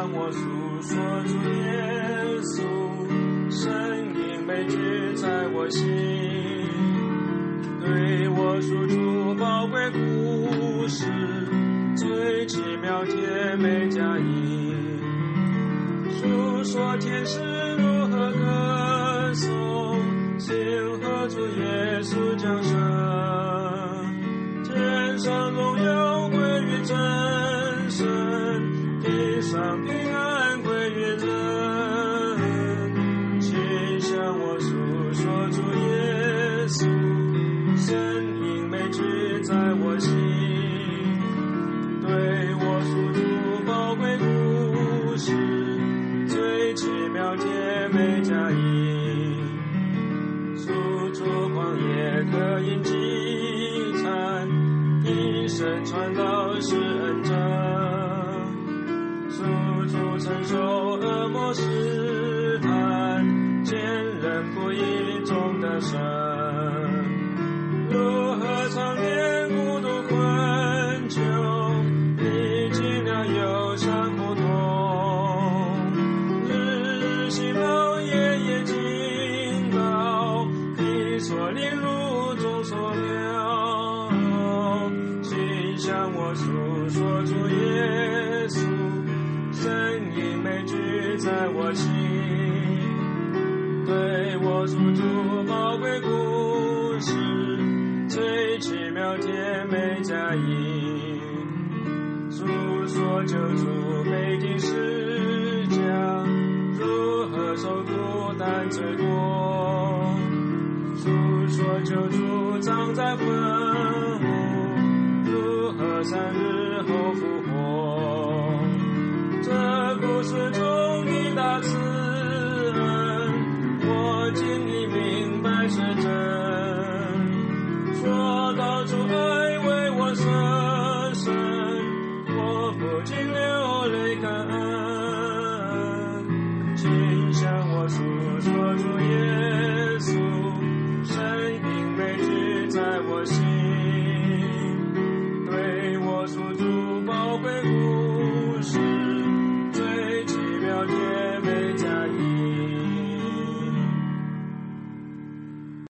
向我诉说主耶稣，声音美句在我心，对我诉出宝贵故事，最奇妙甜美佳音，诉说天使如何歌颂，庆贺主耶稣降生，天上荣耀归于真神，地上平安归于人，请向我诉说主耶稣，声音美句在我心，对我诉出宝贵故事，最奇妙甜美佳音，诉出旷野可饮饥餐，因神传道是恩证，诉出承受恶魔试探，见人不义中的神，如何常年孤独困窘，历经了忧伤苦痛，日日辛劳夜夜敬祷，你所领入中所料，请向我诉说主耶稣，声音美句在我心，对我诉出宝贵故事，最奇妙甜美佳音，诉说救主被钉十架，如何受苦担罪过，诉说救主葬在坟墓，如何3日后复活，这故事中的大慈恩，我今已明白是真，说到主爱为我舍身，我不禁